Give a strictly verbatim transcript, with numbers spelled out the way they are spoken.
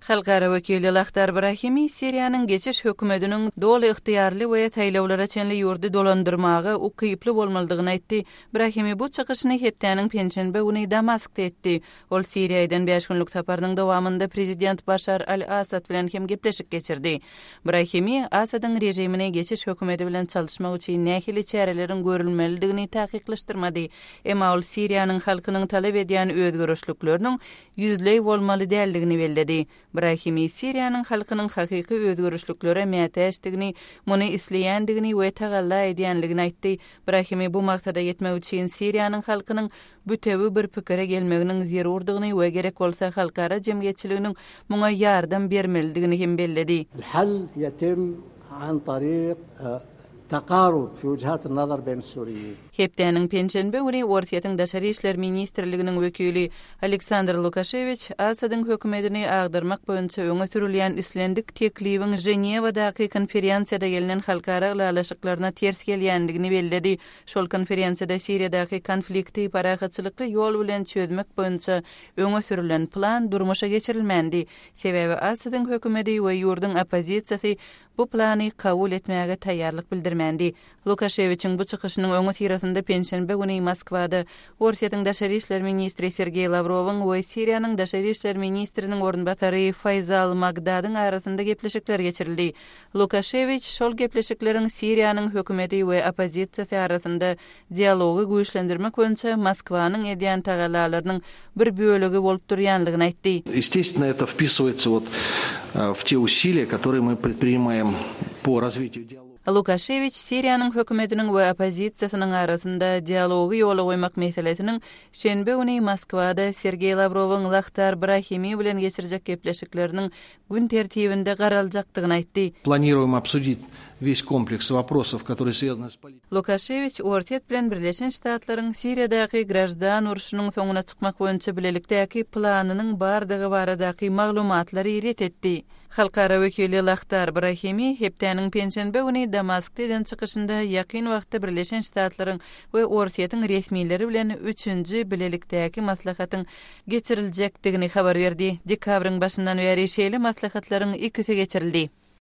Halkara wekili Lahtar Brahimi Siriýanyň geçiş hökümetiniň doly ygtyýarly we saýlawlara çenli ýurdy dolandyrmagy ukyply bolmalydygyny aýtdy. Brahimi bu çykyşyny hepdeniň penşenbe güni Damaskda etdi. Ol Siriýadan beş günlük saparynyň dowamynda prezident Bashar al-Assad bilen hem gepleşik geçirdi. Brahimi Assadyň rejimine geçiş hökümeti bilen çalışmak üçin nähili çäreleriň görülmelidigini taýyklaşdyrmady. Emma ol Siriýanyň halkynyň talap edýän özgörüşlikleriniň yüzlei bolmaly däldigini belledi. Brahimi Siriýanyň halkynyň hakyky özgörüşliklere mätäşdigini, muny isleýändigini we tagalla edýänligini aýtdy. Brahimi bu maksada ýetmek üçin Siriýanyň halkynyň bütewi bir pikire gelmeginiň zerurdygyny we gerek bolsa halkara jemgyýetçiliginiň muňa ýardam bermelidigini hem belledi. الحل يتم عن طريق تقارب في وجهات النظر بين السوريين. Hepdeniň penşenbe güni Orsiýatyň Daşary işler ministrliginiň wekili Aleksandr Lukasheviç Assadyň hökümetini agdyrmak boýunça öňe sürilýän islendik teklibiň Jenewadaky konferensiýada gelinen halkara ýalaşyklaryna ters gelýändigini belledi. Şol konferensiýada Siriýadaky konflikti parahatçylykly ýol bilen çözmek boýunça öňe sürülen plan durmuşa geçirilmendi. Sebebi Assadyň hökümeti we ýurdun opozisiýasy bu plany kabul etmäge taýýarlyk bildirmendi. Lukasheviçiň bu çykyşynyň öňe tirasynda penşenbe güni Moskwada Orsiýatyň Daşary işler ministri Sergey Lavrowyň we Siriýanyň Daşary işler ministriniň ornbatary Faysal Magdadyň arasynda gepleşikler geçirildi. Lukasheviç şol gepleşikleriň Siriýanyň hökümeti we opozisiýasy arasynda dialogy güýçlendirmek boýunça Moskwanyň edýän tagallalarynyň bir bölegi bolup durýanlygyny aýtdy. Естественно, это вписывается вот в те усилия, которые мы предпринимаем по развитию диалога. Lukasheviç Siriýanyň hökümetiniň we opozisiýasynyň arasynda dialogy ýola goýmak meselesiniň şenbe güni Moskwada Sergey Lavrowyň Lahtar Brahimi bilen geçirjek gepleşikleriniň gün tertibinde garaljakdygyny aýtdy. Планируем обсудить весь комплекс вопросов, которые связаны с политикой. Lukasheviç Orsiýat bilen Birleşen Ştatlaryň Siriýadaky grajdan uruşynyň soňuna çykmak boýunça bilelikdäki planynyň bardygy baradaky maglumatlary ýeret etdi. Halkara wekili Lahtar Brahimi hepdeniň penşenbe güni Damaskdan çykyşynda ýakyn wagtda Birleşen Ştatlaryň we Orsiýatyň resmiýetleri bilen üçünji bilelikdäki maslahatyň geçiriljekdigini habar berdi. Dekabryň başyndan beri şeýle maslahatlaryň ikisi geçirildi.